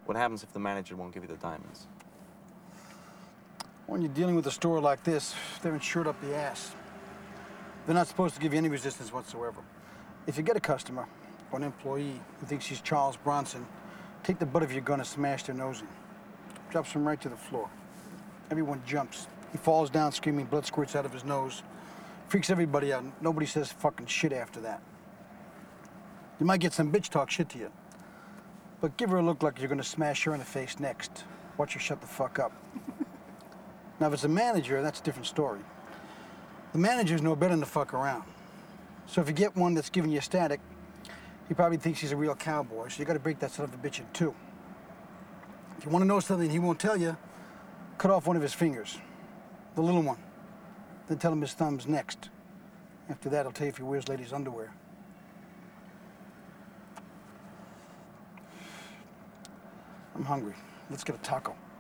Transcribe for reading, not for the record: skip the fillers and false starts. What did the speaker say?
What happens if the manager won't give you the diamonds? When you're dealing with a store like this, they're insured up the ass. They're not supposed to give you any resistance whatsoever. If you get a customer or an employee who thinks he's Charles Bronson, take the butt of your gun and smash their nose in. Drops him right to the floor. Everyone jumps. He falls down screaming, blood squirts out of his nose. Freaks everybody out. Nobody says fucking shit after that. You might get some bitch talk shit to you, but give her a look like you're gonna smash her in the face next. Watch her shut the fuck up. Now, if it's a manager, that's a different story. The managers know better than to fuck around. So if you get one that's giving you static, he probably thinks he's a real cowboy, so you gotta break that son of a bitch in two. If you wanna know something he won't tell you, cut off one of his fingers, the little one. Then tell him his thumb's next. After that, he'll tell you if he wears ladies' underwear. I'm hungry. Let's get a taco.